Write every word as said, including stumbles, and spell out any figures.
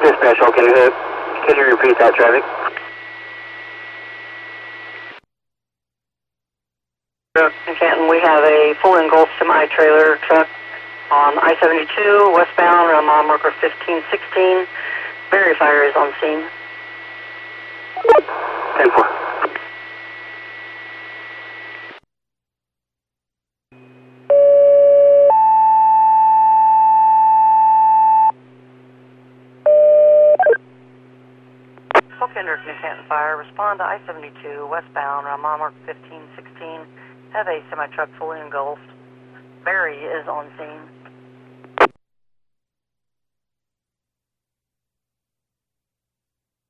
Dispatch, can you, can you repeat that traffic? In Canton, we have a full engulfed semi-trailer truck on I seventy-two, westbound, around mile marker fifteen sixteen. Berry fire is on scene. ten four. Falkender, New Canton Fire, respond to I seventy-two, westbound, around mile marker fifteen sixteen. Have a semi-truck fully engulfed. Berry is on scene.